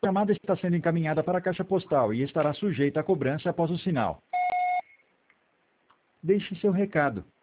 chamada está sendo encaminhada para a caixa postal e estará sujeita a cobrança após o sinal. Deixe seu recado.